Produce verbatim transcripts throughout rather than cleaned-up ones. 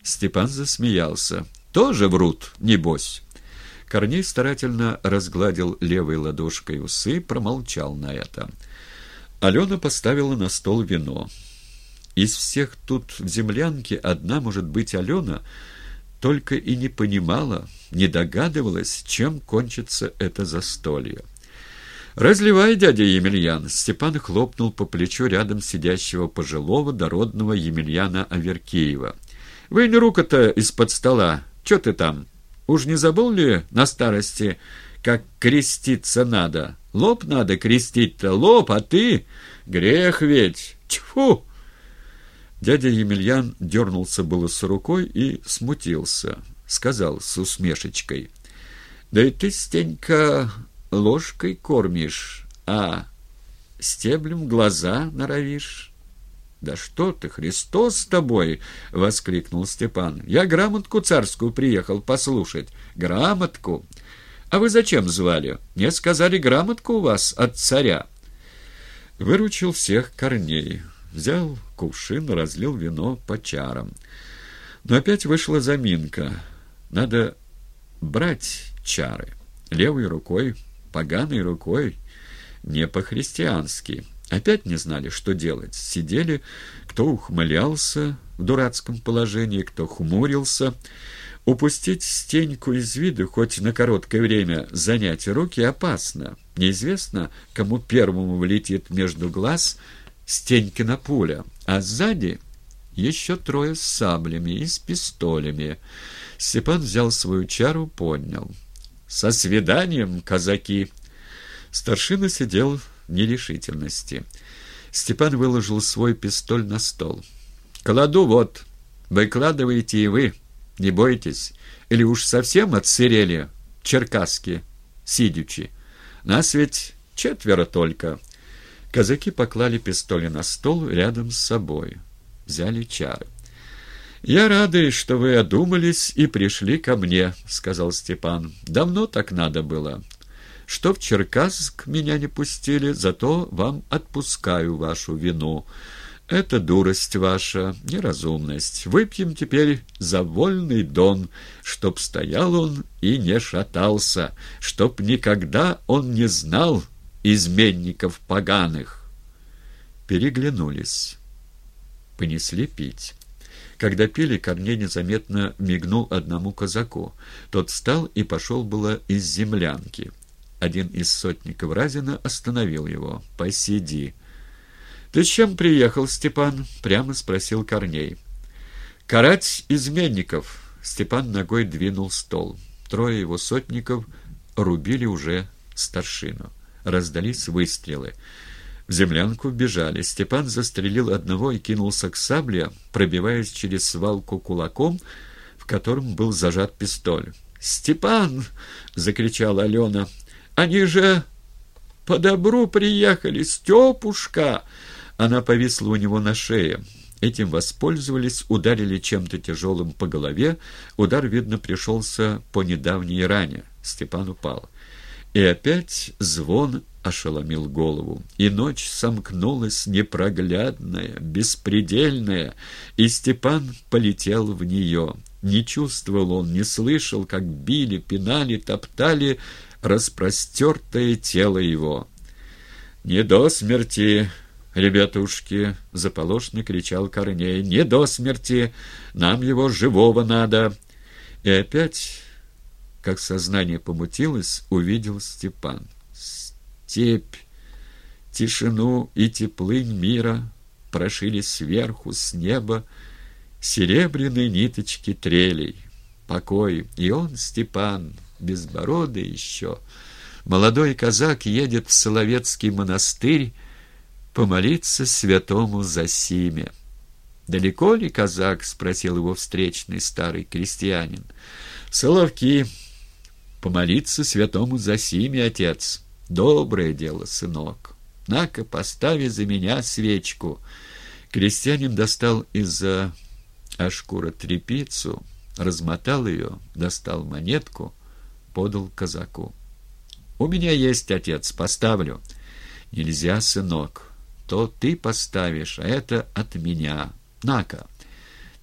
Степан засмеялся. «Тоже врут, небось?» Корней старательно разгладил левой ладошкой усы, промолчал на это. Алена поставила на стол вино. Из всех тут в землянке одна, может быть, Алена, только и не понимала, не догадывалась, чем кончится это застолье. «Разливай, дядя Емельян!» Степан хлопнул по плечу рядом сидящего пожилого дородного Емельяна Аверкеева. «Вынь руку-то из-под стола. Че ты там? Уж не забыл ли на старости, как креститься надо? Лоб надо крестить-то, лоб, а ты? Грех ведь! Тьфу!» Дядя Емельян дернулся было с рукой и смутился. Сказал с усмешечкой: «Да и ты, Стенька, ложкой кормишь, а стеблем глаза норовишь». «Да что ты, Христос с тобой!» — воскликнул Степан. «Я грамотку царскую приехал послушать». «Грамотку? А вы зачем звали? Мне сказали, грамотку у вас от царя». Выручил всех Корней. Взял кувшин, разлил вино по чарам. Но опять вышла заминка. Надо брать чары. Левой рукой, поганой рукой, не по-христиански. Опять не знали, что делать. Сидели, кто ухмылялся в дурацком положении, кто хмурился. Упустить Стеньку из виду, хоть на короткое время занять руки, опасно. Неизвестно, кому первому влетит между глаз Стенькина пуля, а сзади еще трое с саблями и с пистолями. Степан взял свою чару, поднял. «Со свиданием, казаки!» Старшина сидел в нерешительности. Степан выложил свой пистоль на стол. «Кладу вот. Выкладывайте и вы. Не бойтесь. Или уж совсем отсырели черкасски, сидячи. Нас ведь четверо только». Казаки поклали пистоли на стол рядом с собой. Взяли чары. «Я рады, что вы одумались и пришли ко мне», — сказал Степан. «Давно так надо было. Что в Черкасск меня не пустили, зато вам отпускаю вашу вину. Это дурость ваша, неразумность. Выпьем теперь за вольный Дон, чтоб стоял он и не шатался, чтоб никогда он не знал изменников поганых». Переглянулись. Понесли пить. Когда пили, Корней незаметно мигнул одному казаку. Тот встал и пошел было из землянки. Один из сотников Разина остановил его. «Посиди». «Ты с чем приехал, Степан?» — прямо спросил Корней. «Карать изменников». Степан ногой двинул стол. Трое его сотников рубили уже старшину. Раздались выстрелы. В землянку вбежали. Степан застрелил одного и кинулся к сабле, пробиваясь через свалку кулаком, в котором был зажат пистоль. «Степан!» — закричала Алена. «Они же по добру приехали, Степушка!» Она повисла у него на шее. Этим воспользовались, ударили чем-то тяжелым по голове. Удар, видно, пришелся по недавней ране. Степан упал. И опять звон ошеломил голову. И ночь сомкнулась непроглядная, беспредельная, и Степан полетел в нее. Не чувствовал он, не слышал, как били, пинали, топтали распростертое тело его. «Не до смерти, ребятушки!» — заполошно кричал Корней. «Не до смерти! Нам его живого надо!» И опять, как сознание помутилось, увидел Степан. Степь, тишину и теплынь мира прошили сверху, с неба, серебряные ниточки трелей. Покой, и он, Степан, безбородый еще, молодой казак, едет в Соловецкий монастырь помолиться святому Зосиме. «Далеко ли, казак?» — спросил его встречный старый крестьянин. «Соловки. Помолиться святому Зосиме, отец. Доброе дело, сынок. На-ка, постави за меня свечку». Крестьянин достал из-за ашкура тряпицу, размотал ее, достал монетку, подал казаку. «У меня есть, отец, поставлю». «Нельзя, сынок. То ты поставишь, а это от меня. На-ка,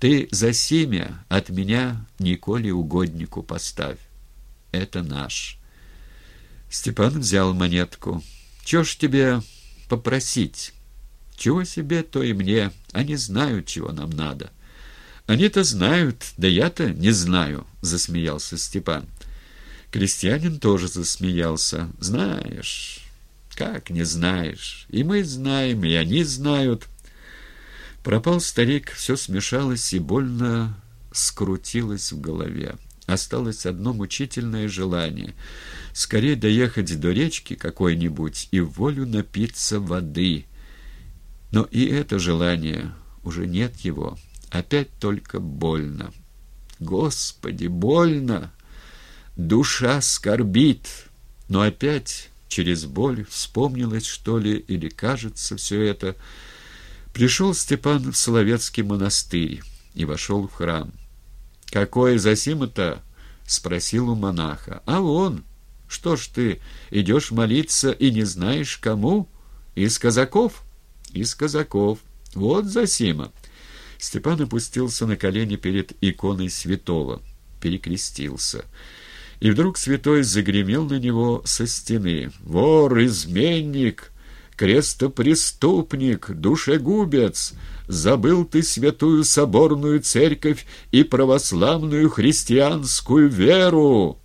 Ты за семя от меня Николе угоднику поставь. Это наш». Степан взял монетку. «Чего ж тебе попросить? Чего себе, то и мне. Они знают, чего нам надо». «Они-то знают, да я-то не знаю», — засмеялся Степан. Крестьянин тоже засмеялся. «Знаешь, как не знаешь? И мы знаем, и они знают». Пропал старик, все смешалось и больно скрутилось в голове. Осталось одно мучительное желание — скорее доехать до речки какой-нибудь и в волю напиться воды. Но и это желание, уже нет его. Опять только больно. Господи, больно! Душа скорбит. Но опять через боль вспомнилось, что ли, или кажется все это. Пришел Степан в Соловецкий монастырь и вошел в храм. «Какое засима-то?» — спросил у монаха. «А он, что ж ты идешь молиться и не знаешь, кому? Из казаков?» «Из казаков. Вот засима». Степан опустился на колени перед иконой святого, перекрестился. И вдруг святой загремел на него со стены: «Вор, изменник, крестопреступник, душегубец! Забыл ты святую соборную церковь и православную христианскую веру!»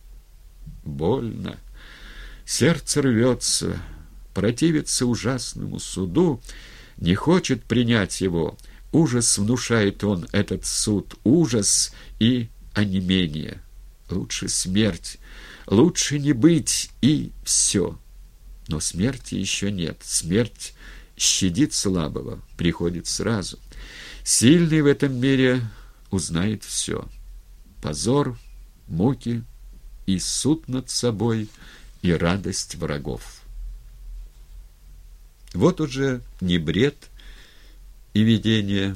Больно. Сердце рвется, противится ужасному суду, не хочет принять его. Ужас внушает он, этот суд, ужас и онемение. Лучше смерть, лучше не быть, и все. Но смерти еще нет. Смерть щадит слабого, приходит сразу. Сильный в этом мире узнает все. Позор, муки и суд над собой, и радость врагов. Вот уже не бред и видение,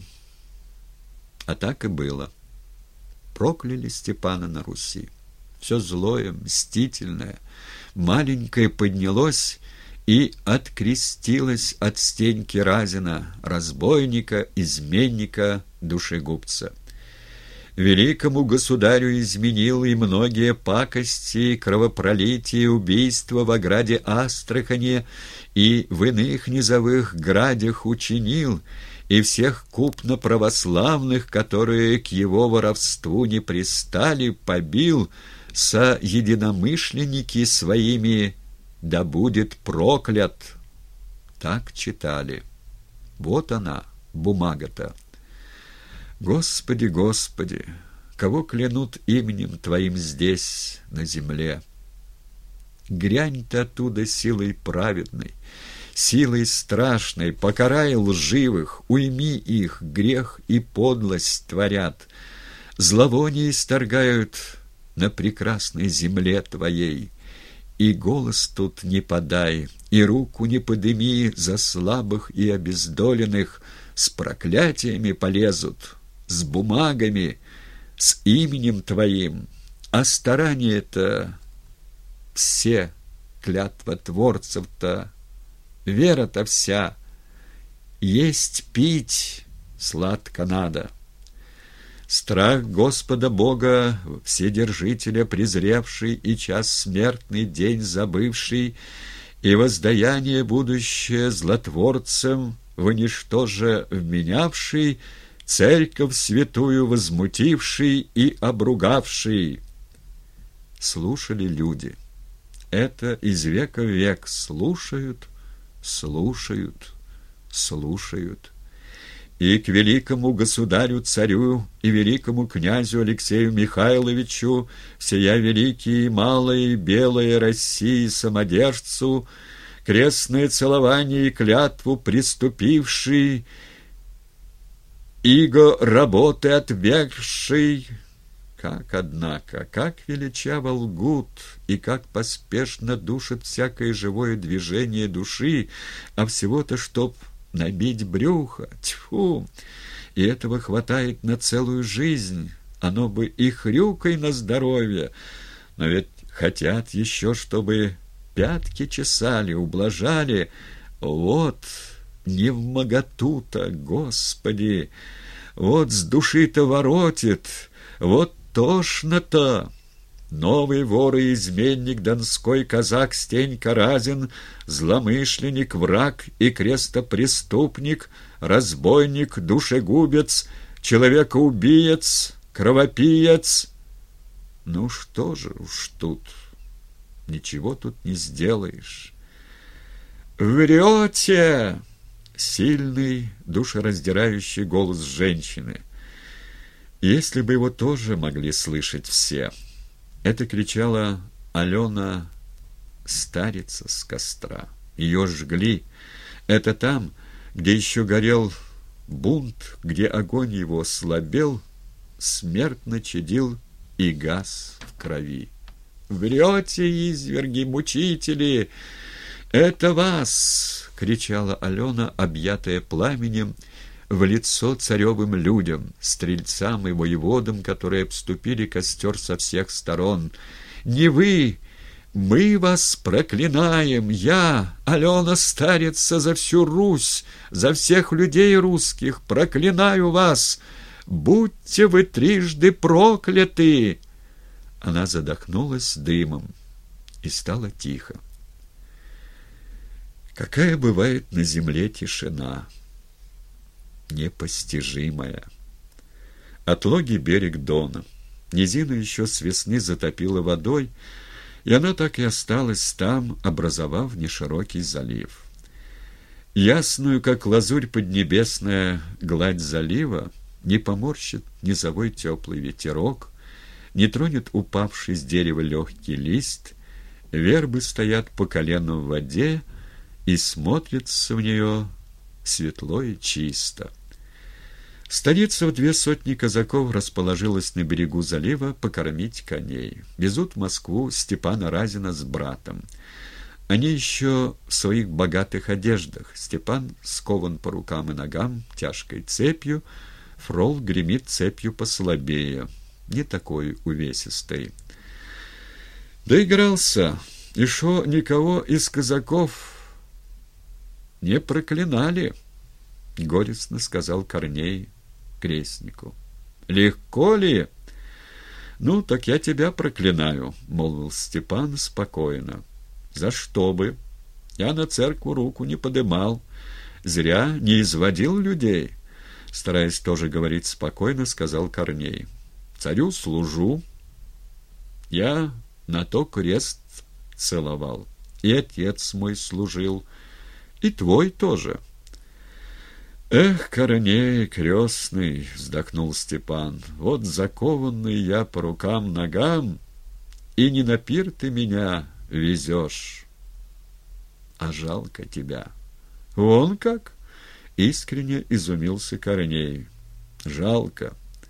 а так и было. Прокляли Степана на Руси. Все злое, мстительное, маленькое поднялось и открестилось от Стеньки Разина, разбойника, изменника, душегубца. Великому государю изменил и многие пакости, кровопролития, убийства в ограде Астрахани и в иных низовых градях учинил, и всех купно православных, которые к его воровству не пристали, побил, со единомышленники своими, да будет проклят. Так читали. Вот она, бумага-то. Господи, Господи, кого клянут именем Твоим здесь, на земле? Грянь Ты оттуда силой праведной, силой страшной, покарай лживых, уйми их, грех и подлость творят, зловоние исторгают на прекрасной земле Твоей. И голос тут не подай, и руку не подыми за слабых и обездоленных, с проклятиями полезут, с бумагами, с именем Твоим, а старания-то все, клятвотворцев-то, вера-то вся, есть пить сладко надо. Страх Господа Бога, Вседержителя презревший и час смертный день забывший, и воздаяние будущее злотворцам во ничто же вменявший, церковь святую возмутивший и обругавший. Слушали люди. Это из века в век слушают, слушают, слушают. И к великому государю-царю и великому князю Алексею Михайловичу, всея великие, малые, белые России самодержцу, крестное целование и клятву приступивший, иго работы отвергший, как, однако, как величаво лгут и как поспешно душат всякое живое движение души, а всего-то чтоб набить брюхо, тьфу, и этого хватает на целую жизнь, оно бы и хрюкой на здоровье, но ведь хотят еще, чтобы пятки чесали, ублажали, вот, невмоготу-то, Господи, Вот с души-то воротит, вот тошно-то. Новый вор и изменник, донской казак Стенька Разин, зломышленник, враг и крестопреступник, разбойник, душегубец, человекоубиец, кровопиец. Ну что же уж тут, ничего тут не сделаешь. «Врете!» — сильный, душераздирающий голос женщины. Если бы его тоже могли слышать все. Это кричала Алена, старица с костра. Ее жгли. Это там, где еще горел бунт, где огонь его слабел, смертно чадил и гас в крови. «Врете, изверги, мучители! Это вас!» — кричала Алена, объятая пламенем, в лицо царевым людям, стрельцам и воеводам, которые обступили костер со всех сторон. «Не вы! Мы вас проклинаем! Я, Алена Старица, за всю Русь, за всех людей русских, проклинаю вас! Будьте вы трижды прокляты!» Она задохнулась дымом, и стало тихо. Какая бывает на земле тишина, непостижимая. Отлогий берег Дона. Низину еще с весны затопило водой, и она так и осталась там, образовав неширокий залив. Ясную, как лазурь поднебесная, гладь залива не поморщит низовой теплый ветерок, не тронет упавший с дерева легкий лист, вербы стоят по колено в воде, и смотрится в нее светло и чисто. Столица в две сотни казаков расположилась на берегу залива покормить коней. Везут в Москву Степана Разина с братом. Они еще в своих богатых одеждах. Степан скован по рукам и ногам тяжкой цепью, Фрол гремит цепью послабее, не такой увесистой. Доигрался, и шо никого из казаков не проклинали, — горестно сказал Корней крестнику. — Легко ли? — Ну, так я тебя проклинаю, — молвил Степан спокойно. — За что бы? Я на церкву руку не подымал, зря не изводил людей, — стараясь тоже говорить спокойно, сказал Корней. — Царю служу. Я на то крест целовал, и отец мой служил, и твой тоже. «Эх, Корней крестный!» — вздохнул Степан. «Вот закованный я по рукам-ногам, и не на пир ты меня везешь, а жалко тебя». «Вон как!» — искренне изумился Корней. «Жалко.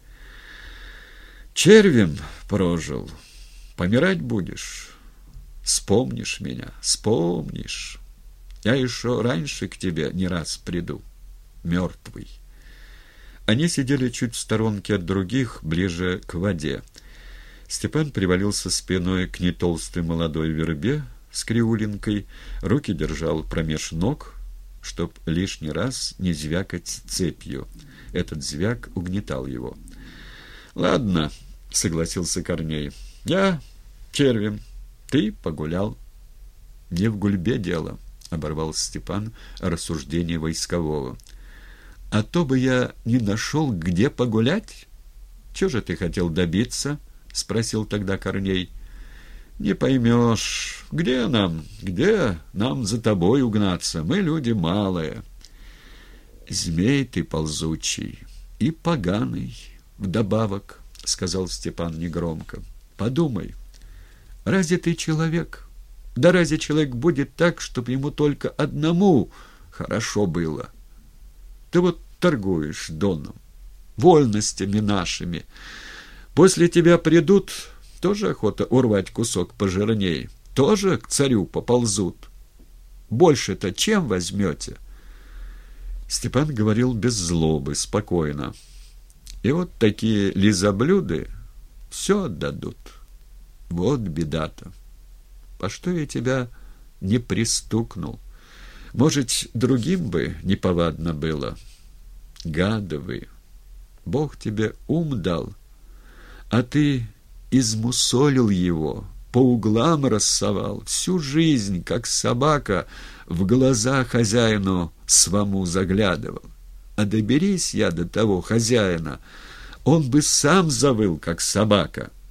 Червем прожил. Помирать будешь. Вспомнишь меня, вспомнишь. Я еще раньше к тебе не раз приду, мертвый». Они сидели чуть в сторонке от других, ближе к воде. Степан привалился спиной к нетолстой молодой вербе с криулинкой, руки держал промеж ног, чтоб лишний раз не звякать цепью. Этот звяк угнетал его. «Ладно», — согласился Корней, — «я червем, ты погулял». «Не в гульбе дело», — оборвал Степан рассуждение войскового. «А то бы я не нашел, где погулять? Чего же ты хотел добиться?» — спросил тогда Корней. «Не поймешь. Где нам, где нам за тобой угнаться? Мы люди малые». «Змей ты ползучий и поганый вдобавок», — сказал Степан негромко. «Подумай, разве ты человек? Да разве человек будет так, чтобы ему только одному хорошо было? Ты вот торгуешь доном, вольностями нашими. После тебя придут, тоже охота урвать кусок пожирней, тоже к царю поползут. Больше-то чем возьмете?» Степан говорил без злобы, спокойно. «И вот такие лизоблюды все отдадут. Вот беда-то. По что я тебя не пристукнул? Может, другим бы неповадно было. Гады вы, Бог тебе ум дал, а ты измусолил его, по углам рассовал, всю жизнь, как собака, в глаза хозяину свому заглядывал. А доберись я до того хозяина, он бы сам завыл, как собака».